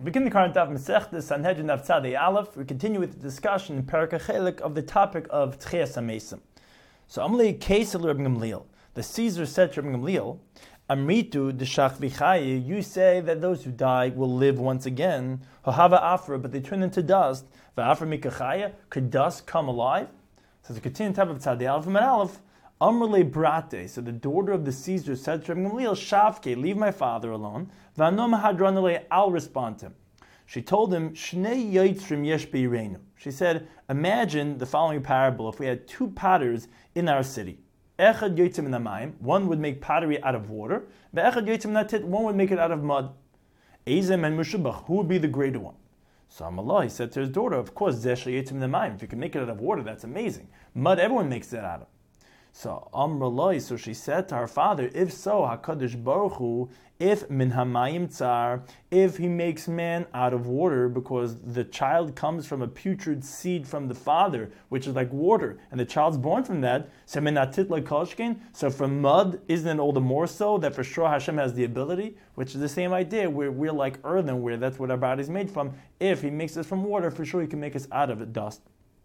Begin the current daf Masechta Sanhedrin Daf Tzadei Aleph. We continue with the discussion in Perek HaChelek of the topic of Tchias HaMesim. So Amalei case of Rabbi Gamliel. The Caesar said to Rabbi Gamliel, Amritu d'shach v'chaye, you say that those who die will live once again. Hohava afra, but they turn into dust. V'afra mikachaya, could dust come alive? So the continuing type of Tzadei Aleph and Aleph, Amrle Brate, so the daughter of the Caesar said to Rabbi Gamliel, Shavke, leave my father alone. V'anom hadranale, I'll respond to him. She told him, Shnei yotzrim yesh be'ireinu. She said, imagine the following parable if we had two potters in our city. Echad yotzim in amayim, one would make pottery out of water, ve'echad yotzim natit, one would make it out of mud. Ezem and Mushabach, who would be the greater one? So Amallah, he said to his daughter, of course, Zesh yotzim in amayim. If you can make it out of water, that's amazing. Mud, everyone makes that out of. So Amrullah, so she said to her father, if so, HaKadosh Baruch Hu, if min hamayim tsar, if he makes man out of water, because the child comes from a putrid seed from the father, which is like water, and the child's born from that, so menatit like kolshkin, so from mud, isn't it all the more so that for sure Hashem has the ability, which is the same idea, where we're like earthenware, that's what our body's made from. If he makes us from water, for sure he can make us out of it, dust.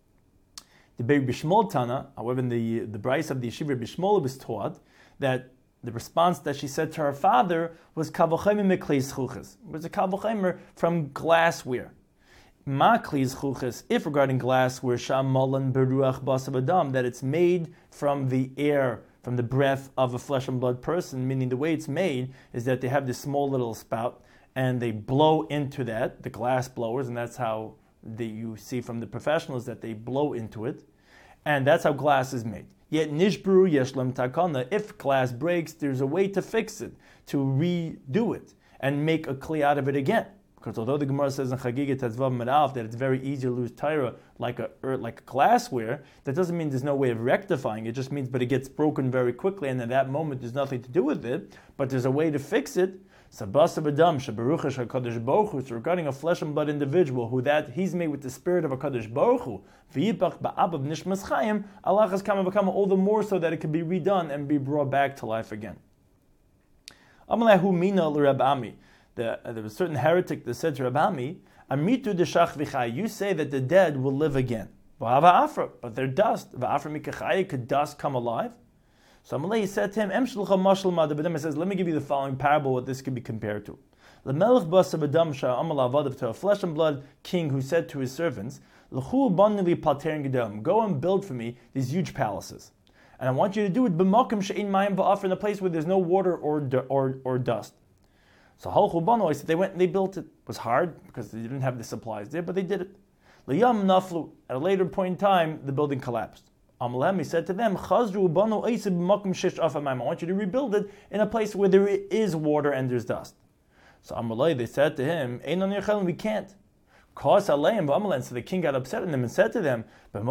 The Be'er Bishmol Tana, however, in the Bryce of the Yeshiva Bishmol was taught that the response that she said to her father was kavochemer mekli zchuches. It was a kavochemer from glassware. Ma kli zchuches, if regarding glassware, shamalan beruach basav adam, that it's made from the air, from the breath of a flesh and blood person, meaning the way it's made is that they have this small little spout and they blow into that, the glass blowers, and that's how you see from the professionals that they blow into it, and that's how glass is made. Yet nishbru yeshlam takana, if glass breaks, there's a way to fix it, to redo it, and make a kli out of it again. Because although the Gemara says in Chagiga Tetzvav Meralf that it's very easy to lose Torah like a glassware, that doesn't mean there's no way of rectifying it. It just means, but it gets broken very quickly, and at that moment there's nothing to do with it, but there's a way to fix it. So regarding a flesh and blood individual, who that he's made with the spirit of a Kadosh Baruch Hu, Allah has come all the more so that it can be redone and be brought back to life again. There was a certain heretic that said to Reb Ami, you say that the dead will live again, but they're dust. Could dust come alive? So Amalei said to him, he says, let me give you the following parable, what this could be compared to. To a flesh and blood king who said to his servants, go and build for me these huge palaces. And I want you to do it in a place where there's no water or dust. So they went and they built it. It was hard because they didn't have the supplies there, but they did it. At a later point in time, the building collapsed. He said to them, I want you to rebuild it in a place where there is water and there's dust. So they said to him, we can't. So the king got upset at them and said to them, in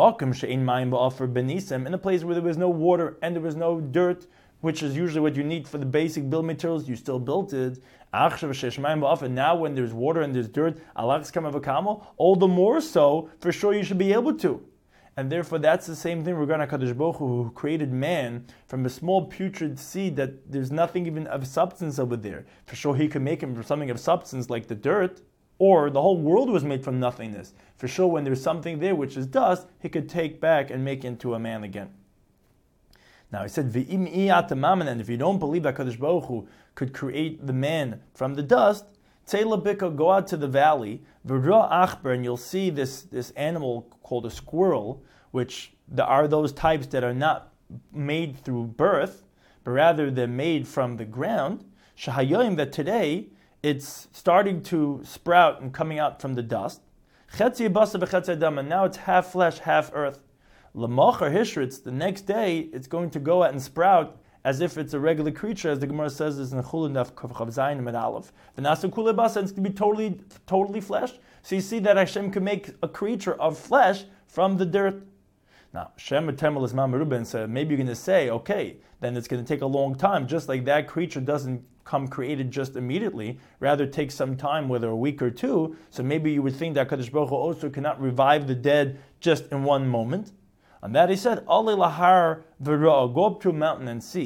a place where there was no water and there was no dirt, which is usually what you need for the basic building materials, you still built it. And now when there's water and there's dirt, all the more so, for sure you should be able to. And therefore, that's the same thing regarding HaKadosh Baruch Hu, who created man from a small putrid seed that there's nothing even of substance over there. For sure, he could make him from something of substance like the dirt, or the whole world was made from nothingness. For sure, when there's something there which is dust, he could take back and make into a man again. Now he said, and if you don't believe that HaKadosh Baruch Hu could create the man from the dust, go out to the valley, and you'll see this animal called a squirrel, which there are those types that are not made through birth, but rather they're made from the ground. That today it's starting to sprout and coming out from the dust. And now it's half flesh, half earth. Lamachar hishritz, the next day it's going to go out and sprout as if it's a regular creature, as the Gemara says this in Chulin Daf Chav Zayin Amud Aleph. The Nasu Kulei Basa, it's going to be totally flesh. So you see that Hashem can make a creature of flesh from the dirt. Now, Shem Temal is Mamaruben said, maybe you're going to say, okay, then it's going to take a long time, just like that creature doesn't come created just immediately, rather it takes some time, whether a week or two. So maybe you would think that Kadosh Baruch Hu also cannot revive the dead just in one moment. On that he said, Ale lahar v'ra, go up to a mountain and see,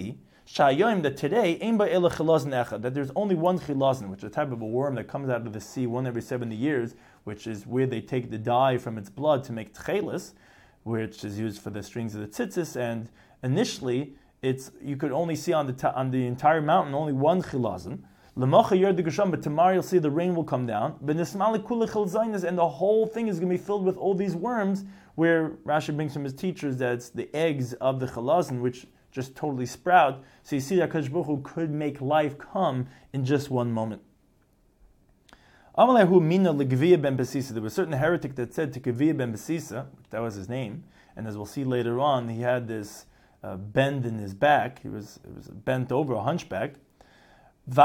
Sha'ayom, that today, that there's only one chilazon, which is a type of a worm that comes out of the sea one every 70 years, which is where they take the dye from its blood to make tchelis, which is used for the strings of the tzitzis. And initially, you could only see on the entire mountain only one chilazon. But tomorrow you'll see the rain will come down. And the whole thing is going to be filled with all these worms, where Rashi brings from his teachers that it's the eggs of the chalazon, which just totally sprout. So you see that Kadosh Baruch Hu could make life come in just one moment. There was a certain heretic that said to Gevia ben Besisa, that was his name, and as we'll see later on, he had this bend in his back. It was bent over, a hunchback. So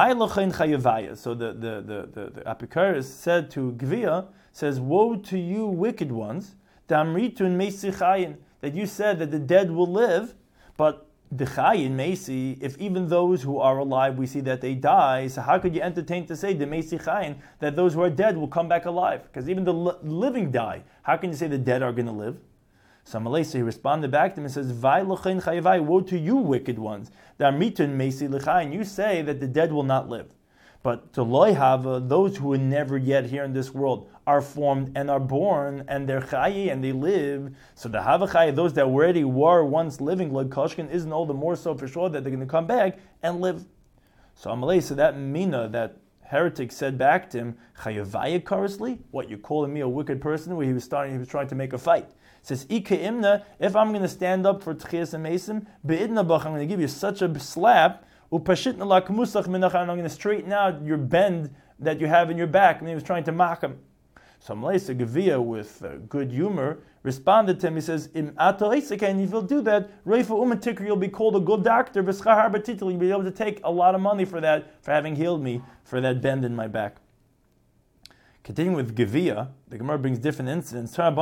the Apikaris said to Gevia, says, "Woe to you, wicked ones, that you said that the dead will live, but the chayin meisi, if even those who are alive, we see that they die, so how could you entertain to say the meisi chayin, that those who are dead will come back alive? Because even the living die. How can you say the dead are going to live?" So he responded back to him and says, "Woe to you, wicked ones! You say that the dead will not live. But to loyhava, those who are never yet here in this world are formed and are born, and they're chayi, and they live. So the hava those that already were once living, like Koshkin, isn't all the more so for sure that they're going to come back and live." So Amalei, so that mina, that heretic, said back to him, "Chayavaya karasli? What, you're calling me a wicked person?" Where he was trying to make a fight. Says, "Ika imna, if I'm going to stand up for Tchias and Mesim, be'idna bach, I'm going to give you such a slap, upashitna la kmusach minach, and I'm going to straighten out your bend that you have in your back." And he was trying to mock him. So Malaisa Gevia, with good humor, responded to him. He says, "Im ato isik, and if you'll do that, reifa umatikr, you'll be called a good doctor. V'schar batitel, you'll be able to take a lot of money for that, for having healed me for that bend in my back." Continuing with Gevia, the Gemara brings different incidents. On the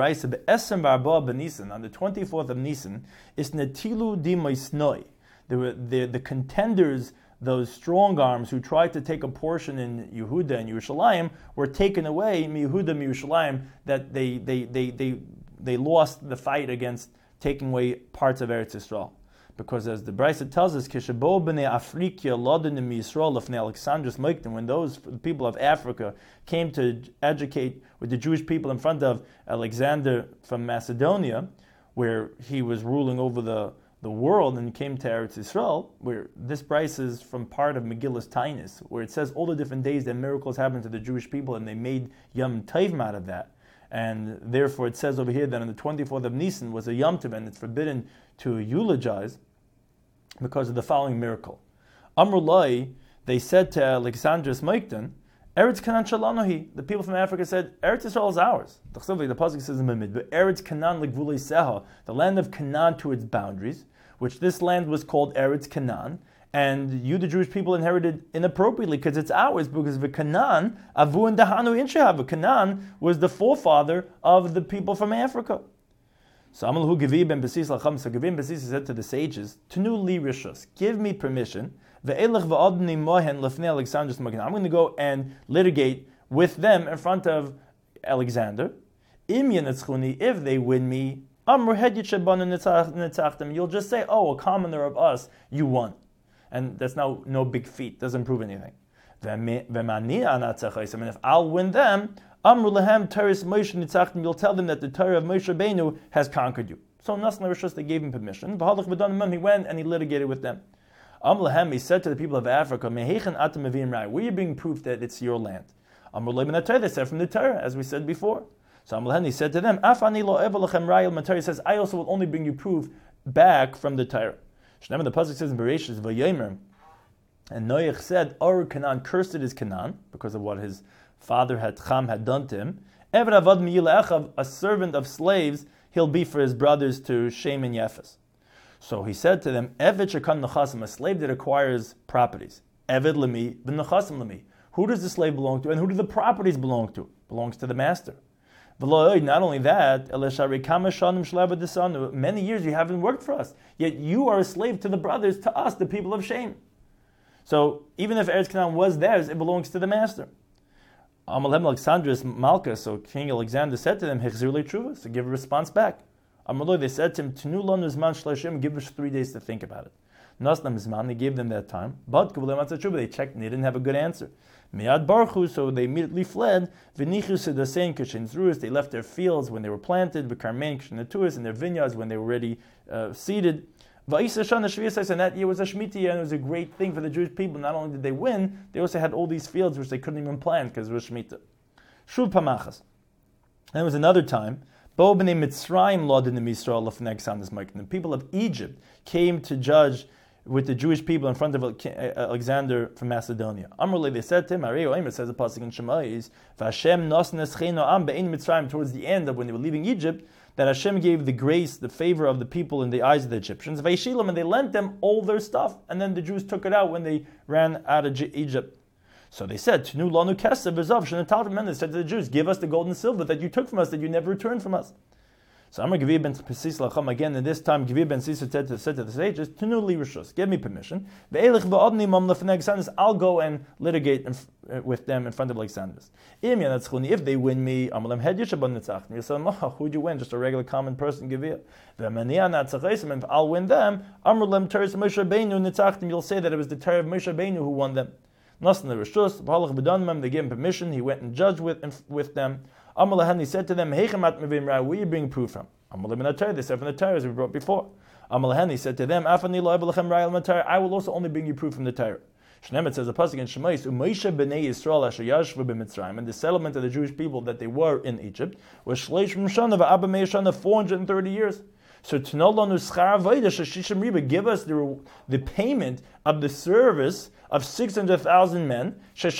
24th of Nisan, is Netilu di Maisnoi. The contenders, those strong arms who tried to take a portion in Yehuda and Yerushalayim, were taken away, Yehuda and Yerushalayim, that they lost the fight against taking away parts of Eretz Yisrael. Because as the Brisa tells us, Kishabo b'nei Afrika lodanim Yisrael lefnei Alexandrus Moikten, when those people of Africa came to educate with the Jewish people in front of Alexander from Macedonia, where he was ruling over the world, and came to Eretz Yisrael, where this Brisa is from part of Megillus Tainis, where it says all the different days that miracles happened to the Jewish people, and they made Yom Tovim out of that. And therefore it says over here that on the 24th of Nisan was a Yom Tov, and it's forbidden to eulogize because of the following miracle. Amrulai, they said to Alexandrus Moikten, Eretz Canaan Shalanohi. The people from Africa said, Eretz Yisrael is ours. The pasuk says in Mimid, but Eretz Canaan l'gvulei Seha, the land of Canaan to its boundaries, which this land was called Eretz Canaan, and you, the Jewish people, inherited inappropriately because it's ours, because the Canaan, Avu and Dahanu Inshahav, Canaan was the forefather of the people from Africa. So Amalhu Gevi ben Besis Lacham, so Gevi ben Besis said to the sages, Tenu li rishus, give me permission, ve'elech va'adni mohen lefnei Alexandrus Magen. I'm going to go and litigate with them in front of Alexander. Im yenetzchuni, if they win me, amru hedyet shebanu nitzachtem, you'll just say, oh, a commoner of us, you won. And that's now no big feat, doesn't prove anything. And if I'll win them, Amru lehem Teres Moshe nitzachtem, you'll tell them that the Torah of Moshe Rabbeinu has conquered you. So Nasna Rishus, they gave him permission. He went and he litigated with them. Amru lehem, he said to the people of Africa, Mehechen atem mevim rai, where are you being proof that it's your land? Amru lehem the Torah, they said from the Torah, as we said before. So Amru lehem, he said to them, Afani lo evel lechem rai el Torah, says, I also will only bring you proof back from the Torah. Shneimah, the pasuk says in Bereshis, Vayomer, and Noach said, Or Canaan, cursed is Canaan, because of what his father Cham had done to him. Eved avad miyil echav, a servant of slaves, he'll be for his brothers to Shem and Yefes. So he said to them, Eved shekan nechasim, a slave that acquires properties. Eved lemi, v'nechasim lemi. Who does the slave belong to, and who do the properties belong to? Belongs to the master. Not only that, many years you haven't worked for us, yet you are a slave to the brothers, to us, the people of Shem. So even if Eretz Canaan was theirs, it belongs to the master. Amalhem Alexandrus Malka, so King Alexander said to them, so give a response back. They said to him, give us 3 days to think about it. Nasnam Zman, they gave them that time. But they checked and they didn't have a good answer. Miyad Barchu, so they immediately fled. V'nichus Sedasein Kishin Zruas, they left their fields when they were planted, V'karmein Kishin Natuas, and their vineyards when they were already seeded. Va'isa Shana Shviasais, and that year was a Shemitah year, and it was a great thing for the Jewish people. Not only did they win, they also had all these fields which they couldn't even plant because it was Shemitah. Shuv Pamachas. There was another time. Bo b'nei Mitzrayim lodin in Yisrael lefnei Alexander's Mike. The people of Egypt came to judge with the Jewish people in front of Alexander from Macedonia. Amrullah, they said to him, it says a pasuk in Shemais, Vashem nos nescheno am be'ein Mitzrayim, towards the end of when they were leaving Egypt, that Hashem gave the grace, the favor of the people in the eyes of the Egyptians. Vaishilam, and they lent them all their stuff, and then the Jews took it out when they ran out of Egypt. So they said, Tnu lanu kesef v'zav shenatavim, they said to the Jews, give us the gold and silver that you took from us, that you never returned from us. So Amar Gavir ben Sis Lacham, again, and this time Gavir ben Sis said to the sages, Tnu li rishus, give me permission. I'll go and litigate with them in front of Alexander. If they win me, you'll say, who'd you win? Just a regular common person, Gavir. If I'll win them, you'll say that it was the Torah of Moshe Rabbeinu who won them. They gave him permission, he went and judged with them. He said to them, where are you bringing proof from? They said from the Torah, as we brought before. He said to them, I will also only bring you proof from the Torah. It says a pasuk in Shemais, and the settlement of the Jewish people that they were in Egypt was 430 years. So give us the payment of the service of 600,000 men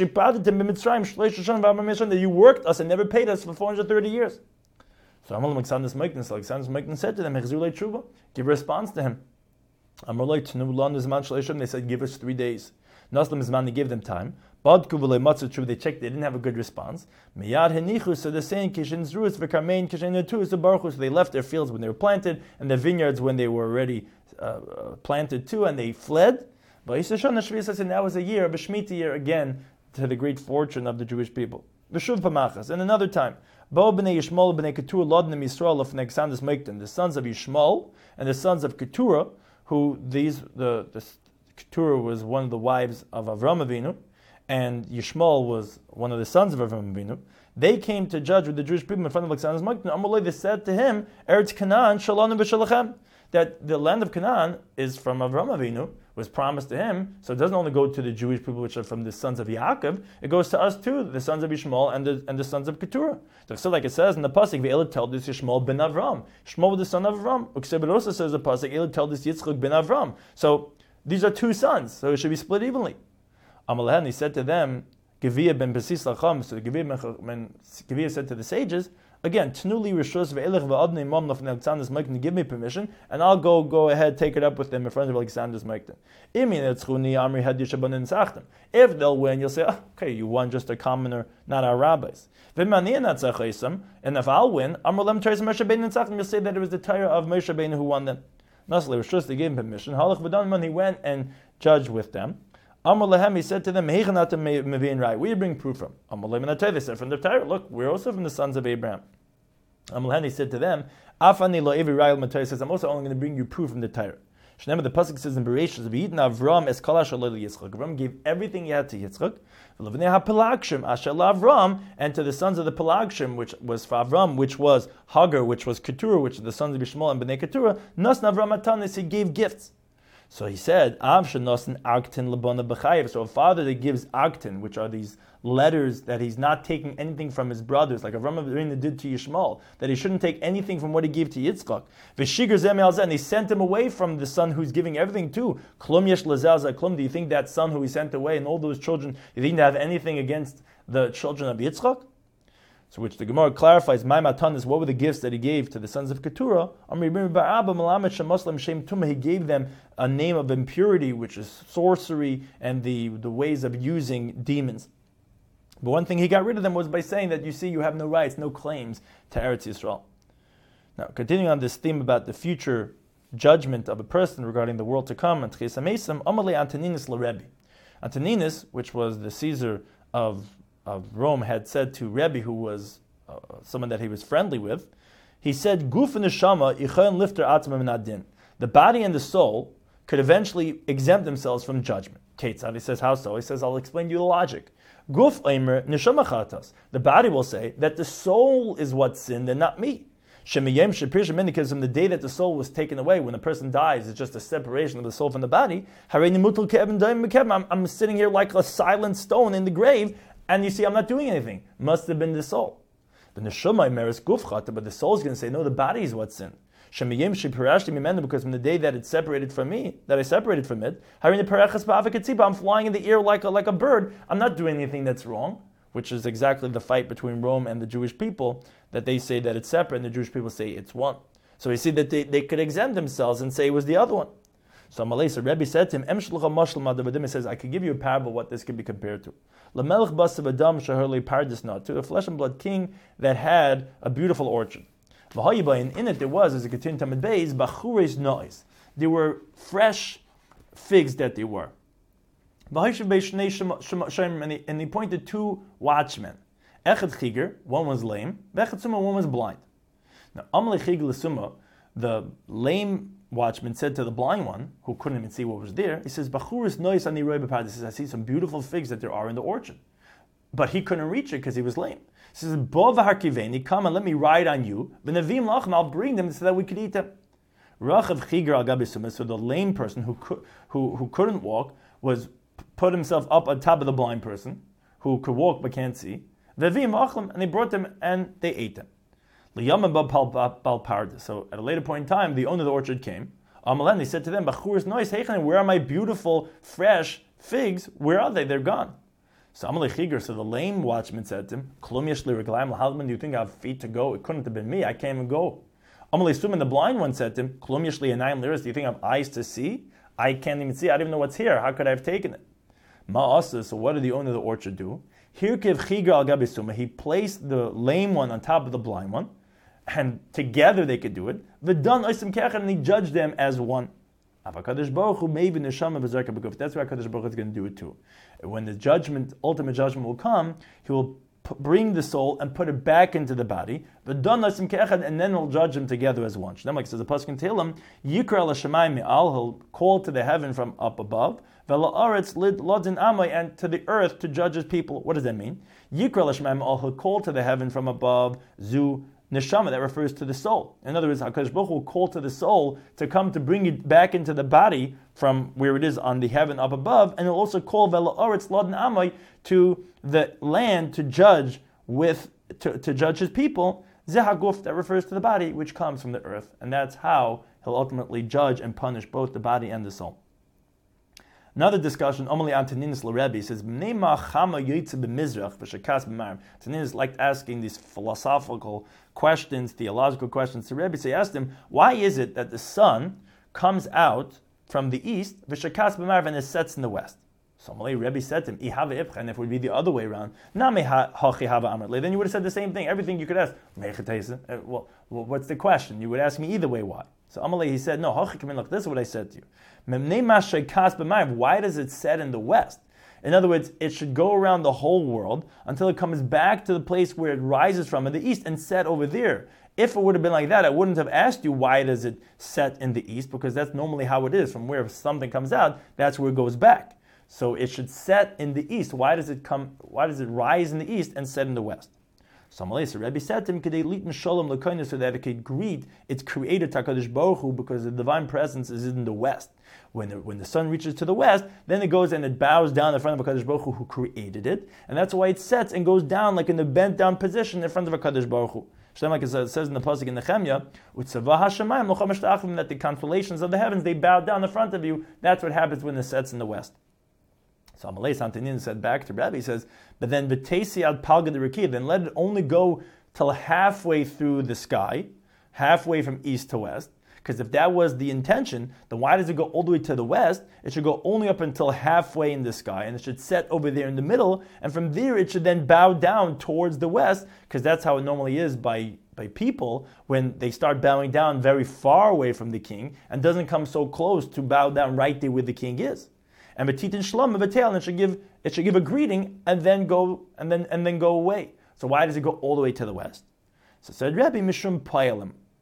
that you worked us and never paid us for 430 years. So Alexander Mekden said to them, give a response to him. They said, give us 3 days. They gave them time. They checked, they didn't have a good response. So they left their fields when they were planted, and their vineyards when they were already planted too, and they fled. And that was a year, a Shemitah year again, to the great fortune of the Jewish people. And another time, the sons of Yishmael and the sons of Keturah, who Keturah was one of the wives of Avram Avinu, and Yishmael was one of the sons of Avram Avinu. They came to judge with the Jewish people in front of Alexander's Mekden. Amalei, they said to him, Eretz Canaan, Shalom v'Shalachem, that the land of Canaan is from Avram Avinu, was promised to him, so it doesn't only go to the Jewish people which are from the sons of Yaakov, it goes to us too, the sons of Yishmael and the sons of Keturah. So like it says in the pasuk, Ve'el told this Yishmael ben Avram. Yishmael was the son of Avram. Uksebet also says the pasuk, Ve'el told this Yitzchak ben Avram. So these are two sons, so it should be split evenly. Amalahan, he said to them, Gavir ben Besis Lacham, so Gavir said to the sages, again, Tnuli Rishus ve'elech va'adnei mamnaf and Alexander's Mekden, give me permission, and I'll go ahead, take it up with them in front of Alexander's Mekden. If they'll win, you'll say, okay, you won, just a commoner, not our rabbis. And if I'll win, you'll say that it was the Torah of Moshe Rabbeinu who won them. Nasli, they gave him permission. He went and judged with them. He said to them, where do you bring proof from? They said, from the Torah. Look, we're also from the sons of Abraham. He said to them, he says, I'm also only going to bring you proof from the Torah. The pasuk says in Bereshit, Avram gave everything he had to Yitzchak, and to the sons of the Pelagshim, which was for Avram, which was Hagar, which was Keturah, which are the sons of Yishmael and Bnei Keturah, he gave gifts. So he said, so a father that gives Agtin, which are these letters that he's not taking anything from his brothers, like Avram Avinu did to Yishmael, that he shouldn't take anything from what he gave to Yitzchak. And he sent him away from the son who's giving everything to. Do you think that son who he sent away and all those children, you think they have anything against the children of Yitzchak? So which the Gemara clarifies, my matan is what were the gifts that he gave to the sons of Keturah? He gave them a name of impurity, which is sorcery and the ways of using demons. But one thing he got rid of them was by saying that you have no rights, no claims to Eretz Yisrael. Now, continuing on this theme about the future judgment of a person regarding the world to come, and Antoninus l'Rebbe. Antoninus, which was the Caesar of Rome, had said to Rebbe, who was someone that he was friendly with, he said, Guf neshama ichon lifter atzma min adin. The body and the soul could eventually exempt themselves from judgment. Ketzad, he says, how so? He says, I'll explain to you the logic. Guf Eimer Neshama Chatas. The body will say that the soul is what sinned and not me. Because from the day that the soul was taken away, when a person dies, it's just a separation of the soul from the body. I'm sitting here like a silent stone in the grave, and you see I'm not doing anything. Must have been the soul. The neshama meres gufchata, but the soul is going to say, no, the body is what sinned. Because from the day that it's separated from me, that I separated from it, I'm flying in the air like a bird. I'm not doing anything that's wrong, which is exactly the fight between Rome and the Jewish people, that they say that it's separate and the Jewish people say it's one. So we see that they could exempt themselves and say it was the other one. So Rebbe said to him, he says, I could give you a parable what this could be compared to. To a flesh and blood king that had a beautiful orchard. And in it there was, as a continued Tamid Beis, bachures nois. There were fresh figs that they were. And he pointed two watchmen. Echad chiger, one was lame. Vechad summa, one was blind. Now, Amalei chiger l'summa, the lame watchman said to the blind one, who couldn't even see what was there, he says, bachures nois ani roi b'pad. He says, I see some beautiful figs that there are in the orchard. But he couldn't reach it because he was lame. He says, Bo v'harkiveni, come and let me ride on you. V'nevim lachem, I'll bring them so that we could eat them. Rachav chiger al gabi summa, so the lame person who couldn't walk was put himself up on top of the blind person who could walk but can't see. V'nevim lachem, and they brought them and they ate them. L'yama bal parda. So at a later point in time, the owner of the orchard came. Amalan, he said to them, Bachur's noise, where are my beautiful, fresh figs? Where are they? They're gone. So the lame watchman said to him, do you think I have feet to go? It couldn't have been me. I can't even go. The blind one said to him, do you think I have eyes to see? I can't even see. I don't even know what's here. How could I have taken it? So what did the owner of the orchard do? He placed the lame one on top of the blind one, and together they could do it. And he judged them as one. That's why HaKadosh Baruch Hu is going to do it too. When the ultimate judgment will come, he will bring the soul and put it back into the body, and then he'll judge them together as one. Like says the pasuk in Tehillim, Yikra l'shamayim me'al, he'll call to the heaven from up above, and to the earth to judge his people. What does that mean? Yikra l'shamayim me'al, he'll call to the heaven from above, zu neshama, that refers to the soul. In other words, HaKadosh Baruch Hu will call to the soul to come to bring it back into the body from where it is on the heaven up above, and he'll also call Vela'aretz Laden Amai to the land to judge to judge his people. Zehaguf, that refers to the body which comes from the earth, and that's how he'll ultimately judge and punish both the body and the soul. Another discussion, Omali Antoninis L'Rebbe says, Antoninis liked asking these philosophical questions, theological questions to Rebbe. So he asked him, why is it that the sun comes out from the east, and it sets in the west? So Rebbe said to him, and if it would be the other way around, then you would have said the same thing. Everything you could ask, well, what's the question? You would ask me either way, why? So Amalei, he said, no, this is what I said to you. Why does it set in the west? In other words, it should go around the whole world until it comes back to the place where it rises from in the east and set over there. If it would have been like that, I wouldn't have asked you why does it set in the east, because that's normally how it is. From where something comes out, that's where it goes back. So it should set in the east. Why does it rise in the east and set in the west? So Rebbe said to him, so that it could greet its creator HaKadosh Baruch Hu, because the divine presence is in the west. When the sun reaches to the west, then it goes and it bows down in front of HaKadosh Baruch Hu who created it, and that's why it sets and goes down like in the bent down position in front of HaKadosh Baruch Hu. Like it says in the pasuk in Nehemiah, that the constellations of the heavens, they bow down in front of you. That's what happens when it sets in the west. So Amalei Santanin said back to Rabbi, he says, but then v'teisi ad palga derikiyah, then let it only go till halfway through the sky, halfway from east to west. Because if that was the intention, then why does it go all the way to the west? It should go only up until halfway in the sky, and it should set over there in the middle, and from there it should then bow down towards the west, because that's how it normally is by people when they start bowing down very far away from the king, and doesn't come so close to bow down right there where the king is. And betitin shlom v'tel, and it should give a greeting and then go go away. So why does it go all the way to the west? So said Rabbi Mishum Payalim.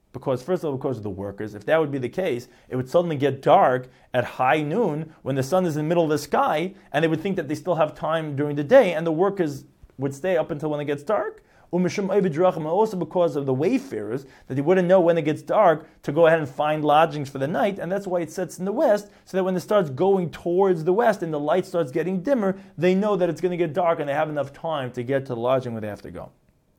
Because, first of all, because of the workers. If that would be the case, it would suddenly get dark at high noon when the sun is in the middle of the sky, and they would think that they still have time during the day, and the workers would stay up until when it gets dark. And also because of the wayfarers, that they wouldn't know when it gets dark to go ahead and find lodgings for the night, and that's why it sets in the west, so that when it starts going towards the west and the light starts getting dimmer, they know that it's going to get dark and they have enough time to get to the lodging where they have to go.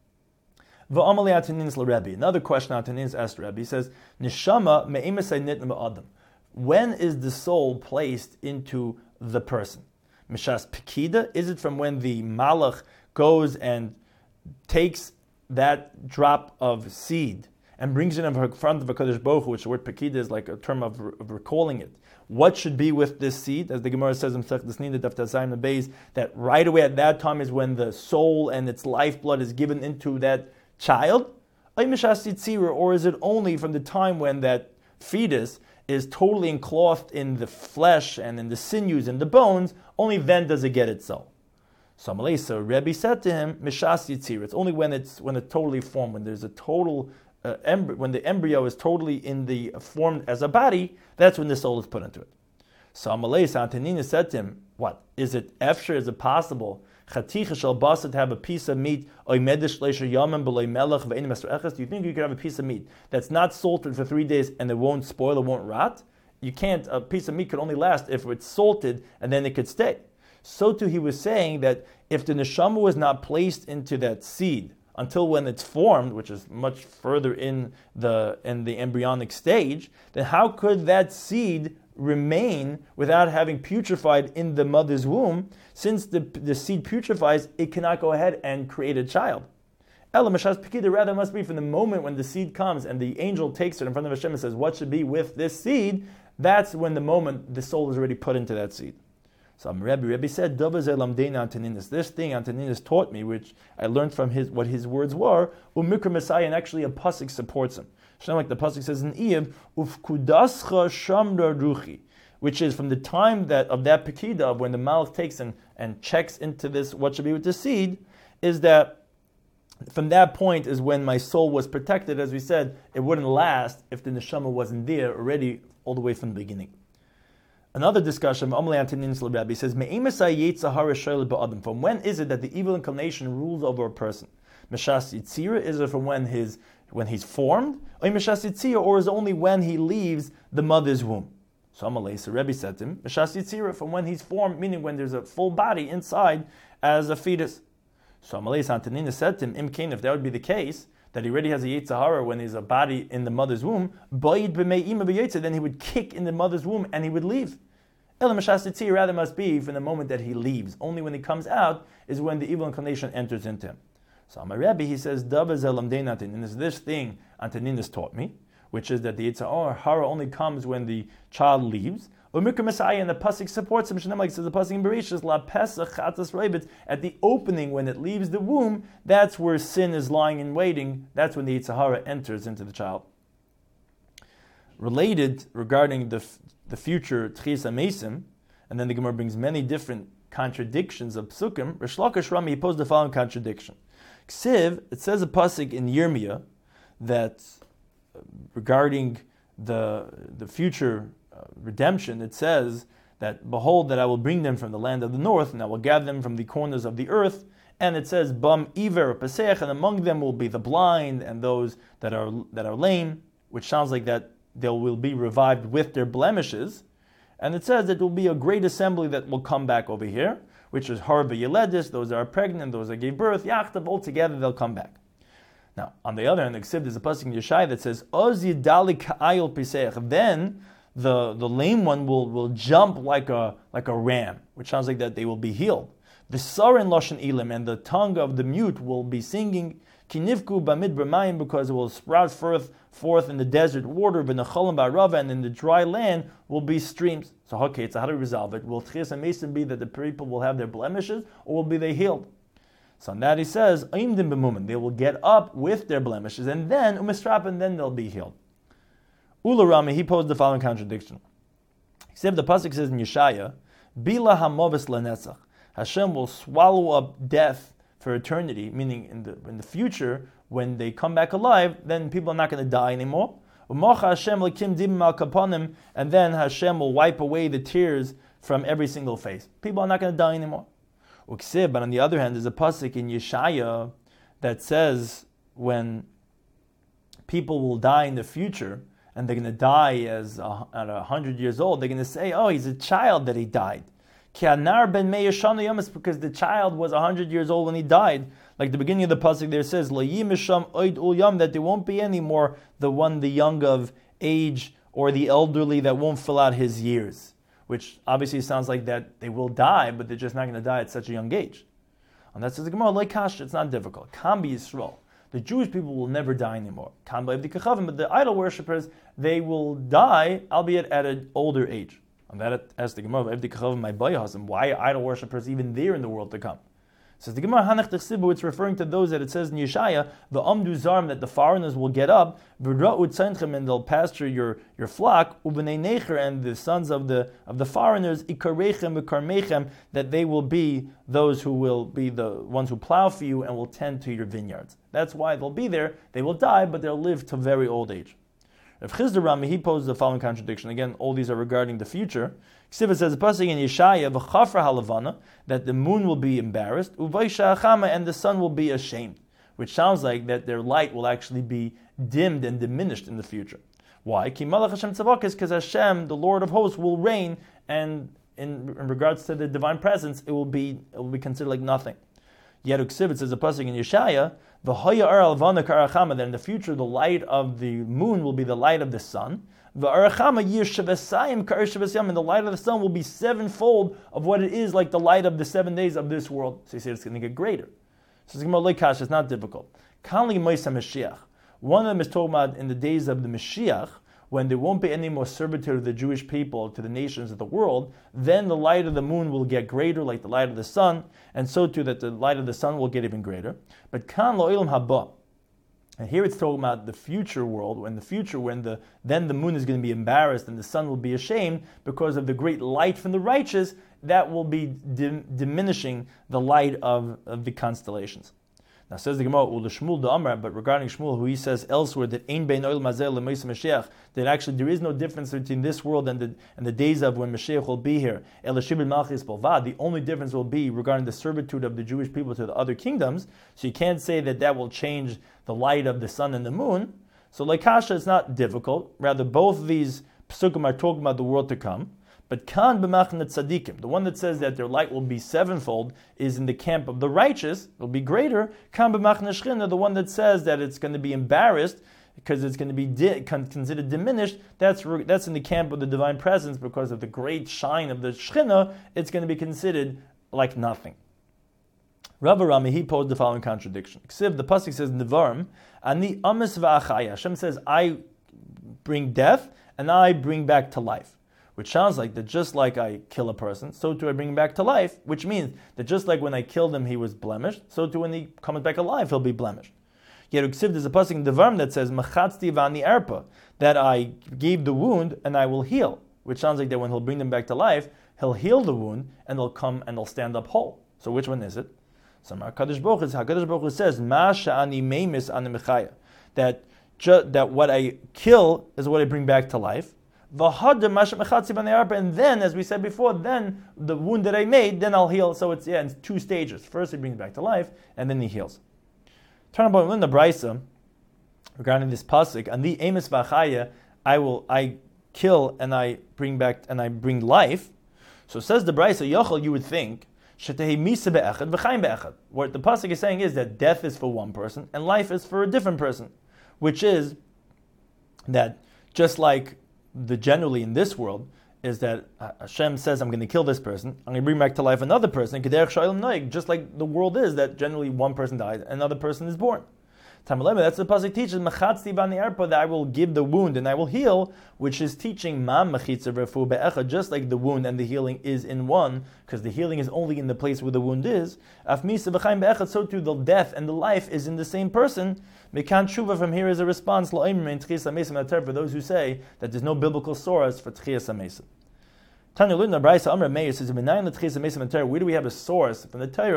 Another question Ataninus asked Rebbe. He says, Neshama me'emasai nitna ba'adam. When is the soul placed into the person? Mishas Pekida, is it from when the Malach goes and takes that drop of seed and brings it in front of HaKadosh Baruch Hu, which the word Pekida is like a term of recalling it. What should be with this seed? As the Gemara says in Masechtas Nida, Daf Tazayim Beis, that right away at that time is when the soul and its lifeblood is given into that child, or is it only from the time when that fetus is totally enclosed in the flesh and in the sinews and the bones, only then does it get its soul? So Rebbe said to him, Mishas Yitzir, it's only when it's totally formed, when there's a total when the embryo is totally formed as a body, that's when the soul is put into it. So Antonina said to him, what? Is it efshar, is it possible Chaticha shel basa to have a piece of meat? Do you think you could have a piece of meat that's not salted for 3 days and it won't spoil, it won't rot? You can't. A piece of meat could only last if it's salted and then it could stay. So too, he was saying that if the neshama was not placed into that seed until when it's formed, which is much further in the embryonic stage, then how could that seed remain without having putrefied in the mother's womb? Since the seed putrefies, it cannot go ahead and create a child. Ela Mashas Pekida, rather must be from the moment when the seed comes and the angel takes it in front of Hashem and says, what should be with this seed? That's when the moment the soul is already put into that seed. So Rebbe said, this thing Antoninus taught me, which I learned from what his words were, Umikra Messiah, and actually a pasuk supports him. Like the pasuk says in Iyov, Ufkudascha Shamra Ruchi, which is from the time of that Pekida, of when the Malach takes and checks into this, what should be with the seed, is that from that point is when my soul was protected. As we said, it wouldn't last if the neshama wasn't there already all the way from the beginning. Another discussion, Rabbi says, from when is it that the evil inclination rules over a person? Meshas Yitzira, is it from when he's formed? Or Meshas Yitzira, or is it only when he leaves the mother's womb? So Rebbe said to him, Meshas Yitzira, from when he's formed, meaning when there's a full body inside as a fetus. So Antonina said to him, Imkain, if that would be the case, that he already has a Yetzirah when he's a body in the mother's womb, then he would kick in the mother's womb and he would leave. Rather must be from the moment that he leaves. Only when he comes out is when the evil inclination enters into him. So Amar Rebbe, he says, and is this thing Antoninus taught me, which is that the Yetzirah only comes when the child leaves. And the pasuk supports him. Like says the pasuk in Bereshis, La Pesach Chatas Reibitz, at the opening when it leaves the womb, that's where sin is lying in waiting. That's when the Yetzirah enters into the child. Related regarding the future Tchias HaMeisim, and then the Gemara brings many different contradictions of psukim. Rish Lakish Rami posed the following contradiction. Ksiv, it says a pasuk in Yirmiyah that regarding the future redemption, it says that, behold, that I will bring them from the land of the north, and I will gather them from the corners of the earth. And it says, Bam Iver Pesach, and among them will be the blind and those that are lame, which sounds like that they will be revived with their blemishes. And it says that there will be a great assembly that will come back over here, which is Harba Yeledis, those that are pregnant, those that gave birth, Yachtav, all together they'll come back. Now, on the other hand, there's a pasuk in Yeshaya that says, Oz Yidali Ka'ayil Pesach, then the lame one will jump like a ram, which sounds like that they will be healed. The Sarin Lashon Elim, and the tongue of the mute will be singing, Kinivku Bamid B'mayim, because it will sprout forth in the desert water, V'necholim Ba'arava, and in the dry land will be streams. So how do we resolve it? Will Tchias HaMeisim be that the people will have their blemishes, or will be they healed? So on that he says, Aimdim B'mumin, they will get up with their blemishes, and then Umistrap, and then they'll be healed. Ula Rami, he posed the following contradiction. Except the pasuk says in Yeshaya, Bila Hamovis Lenetzach, Hashem will swallow up death for eternity, meaning in the future, when they come back alive, then people are not going to die anymore. And then Hashem will wipe away the tears from every single face. People are not going to die anymore. But on the other hand, there's a pasuk in Yeshaya that says when people will die in the future, and they're going to die at 100 years old, they're going to say, oh, he's a child that he died. Because the child was 100 years old when he died. Like the beginning of the pasuk there says, that there won't be any more the young of age or the elderly that won't fill out his years. Which obviously sounds like that they will die, but they're just not going to die at such a young age. And that says the Gemara, like Kash, it's not difficult. Kambi Yisrael. The Jewish people will never die anymore. But the idol worshippers, they will die, albeit at an older age. And that asks the Gemara, why are idol worshippers even there in the world to come? Says the Gemara, Hanach Techsibu, it's referring to those that it says in Yeshaya, the Amdu Zarm, that the foreigners will get up, and they'll pasture your flock, and the sons of the foreigners, that they will be those who will be the ones who plow for you and will tend to your vineyards. That's why they'll be there. They will die, but they'll live to very old age. Rav Chisda Rami, he poses the following contradiction. Again, all these are regarding the future. Ksiva says, pasuk in Yeshaya, v'chafra halavana, that the moon will be embarrassed, uvaisha achama, and the sun will be ashamed, which sounds like that their light will actually be dimmed and diminished in the future. Why? Ki malach Hashem tzavakis, because Hashem, the Lord of hosts, will reign, and in regards to the divine presence, it will be considered like nothing. Yet Uksiv, it says a pasuk in Yeshaya, v'haya ar alvana karachama, that in the future the light of the moon will be the light of the sun. V'arachama yir kar and the light of the sun will be sevenfold of what it is like the light of the 7 days of this world. So he said it's going to get greater. So it's not difficult. One of them is talking about in the days of the Mashiach, when there won't be any more servitude of the Jewish people to the nations of the world, then the light of the moon will get greater, like the light of the sun, and so too that the light of the sun will get even greater. But kan lo'ilam haba, and here it's talking about the future world, when then the moon is going to be embarrassed and the sun will be ashamed because of the great light from the righteous that will be diminishing the light of the constellations. Now says the Gemara, Shmuel the Amar, but regarding Shmuel, who he says elsewhere that Ein bein oil mazel le'meis Mashiach, that actually there is no difference between this world and the days of when Mashiach will be here. Elashibin malchis bolvad. The only difference will be regarding the servitude of the Jewish people to the other kingdoms. So you can't say that will change the light of the sun and the moon. So like Kasha, it's not difficult. Rather, both of these psukim are talking about the world to come. But kan b'machnat tzadikim, the one that says that their light will be sevenfold, is in the camp of the righteous, it will be greater. Kan b'machnat shchina, the one that says that it's going to be embarrassed because it's going to be considered diminished, that's in the camp of the divine presence because of the great shine of the shchina, it's going to be considered like nothing. Rabbi Rami, he posed the following contradiction. Ksiv, the pasuk says, Nevarim, ani amis v'achaya. Hashem says, I bring death and I bring back to life. Which sounds like that just like I kill a person, so too I bring him back to life, which means that just like when I killed him he was blemished, so too when he comes back alive he'll be blemished. Yet Uksiv, there's a pasuk in Devarim that says, Mechatzti v'ani erpa, that I gave the wound and I will heal. Which sounds like that when he'll bring them back to life, he'll heal the wound and they'll come and they'll stand up whole. So which one is it? So HaKadosh Baruch Hu says, Ma sha'ani meimis ani mechaya, that what I kill is what I bring back to life. And then, as we said before, then the wound that I made, then I'll heal. So it's in 2 stages. First, he brings back to life, and then he heals. Turn about in the Brisa regarding this pasuk, and the emes v'achaya, I kill and I bring back and I bring life. So says the Brisa, Yochel, you would think shetehi misa be'echad v'chaim be'echad. What the pasuk is saying is that death is for one person and life is for a different person, which is that just like generally in this world is that Hashem says, I'm going to kill this person, I'm going to bring back to life another person, just like the world is, that generally one person dies, another person is born. That's the pasuk teaches, that I will give the wound and I will heal, which is teaching just like the wound and the healing is in one, because the healing is only in the place where the wound is, so too the death and the life is in the same person. Mekan Tshuva from here is a response for those who say that there's no biblical source for Tchias HaMesim. Tanya Luna Braisa Amr Meir says, where do we have a source from the Torah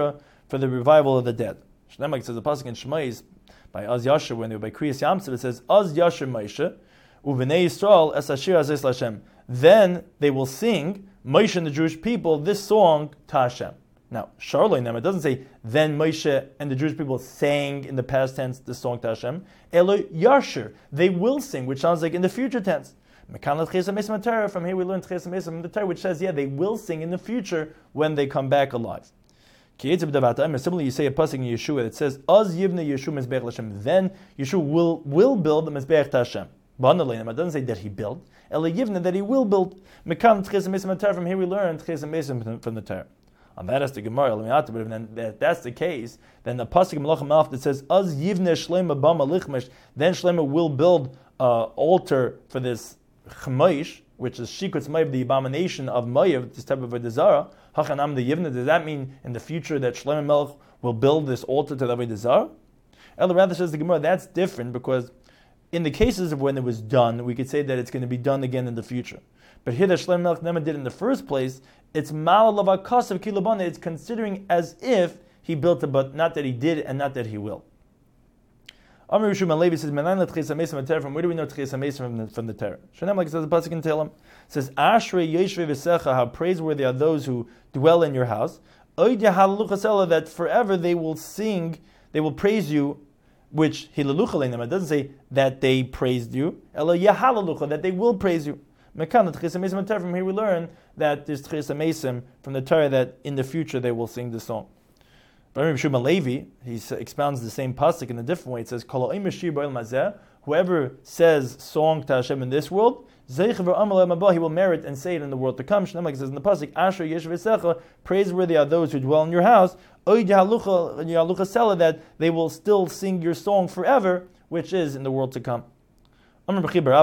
for the revival of the dead. Shnemak says the pasuk in Shemais by Az Yasher, when they were by Kriyas Yamsuf, it says Az Yasher Moshe Uvenei Yisrael Es Ashir Azis Lashem. Then they will sing, Moshe and the Jewish people, this song to Hashem. Now, Sharloi Nema, it doesn't say then Moshe and the Jewish people sang in the past tense this song to Hashem. Eloi Yasher, they will sing, which sounds like in the future tense. From here we learn Tchias HaMesim from the Torah, which says, they will sing in the future when they come back alive. Similarly, you say a pasuk in Yeshua that says, "Az yivne Yeshua mizbeach Hashem." Then Yeshua will build the mizbeach to Hashem. It doesn't say that he built. Ela yivne, that he will build. From here we learn Tchias HaMesim from the Torah. On that, as the Gemara, but if that's the case, then the pasuk in Melachim Alf that says, "Az yivne Shlema bama lichmesh," then Shlema will build an altar for this chmaish, which is shikutz mayav, the abomination of mayav, this type of a desire. Hachanam the yivna. Does that mean in the future that Shlomo Melech will build this altar to the avodah zarah? Ella rather says the Gemara, that's different, because in the cases of when it was done, we could say that it's going to be done again in the future. But here that Shlomo Melech never did in the first place, it's malalav akasav kilabana. It's considering as if he built it, but not that he did and not that he will. Amr Rishon Levi says, from where do we know Tchias HaMesim from the Torah? Shonem, like it says, the pasuk in Tehillim, says, Ashrei Yeshvei V'secha, how praiseworthy are those who dwell in your house. That forever they will sing, they will praise you, which Hilalucha Leinem. It doesn't say that they praised you, Ela Yahalalucha, that they will praise you. From here we learn that there's Tchias HaMesim from the Torah that in the future they will sing the song. Rabbi Shimon Levi, he expounds the same pasuk in a different way. It says, whoever says song to Hashem in this world, he will merit and say it in the world to come. Like it says in the pasuk, Asher Yesh V'secha, praiseworthy are those who dwell in your house, that they will still sing your song forever, which is in the world to come. Says,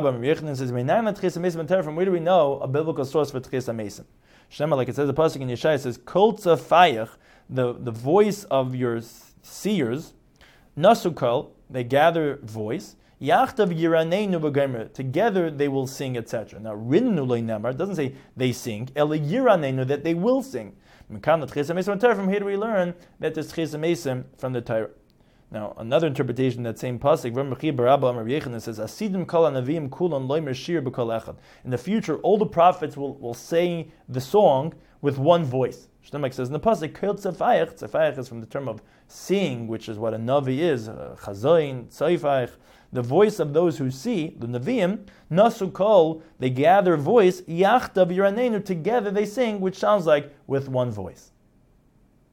from where do we know a biblical source for Tchias HaMesim? Like it says the pasuk in Yeshaya, it says, Kol tzafayach, the voice of your seers, nasukal, they gather voice, yachtav yiraneinu v'gomer, together they will sing, etc. Now, rinnu lo'nemar, it doesn't say they sing, ela yiraneinu, that they will sing. From here we learn that there's Tchias HaMesim from the Torah. Now, another interpretation of that same pasuk, says, Asidim kol hanavim kulan loimer shir b'kol echad. In the future, all the prophets will say the song with one voice. Shnemek says in the pasuk, Kol tzafayach. Tzafayach is from the term of seeing, which is what a navi is. Chazoin, tzayfayach. The voice of those who see, the Nevi'im, nasu kol, they gather voice, yachtav yiranenu, together they sing, which sounds like with one voice.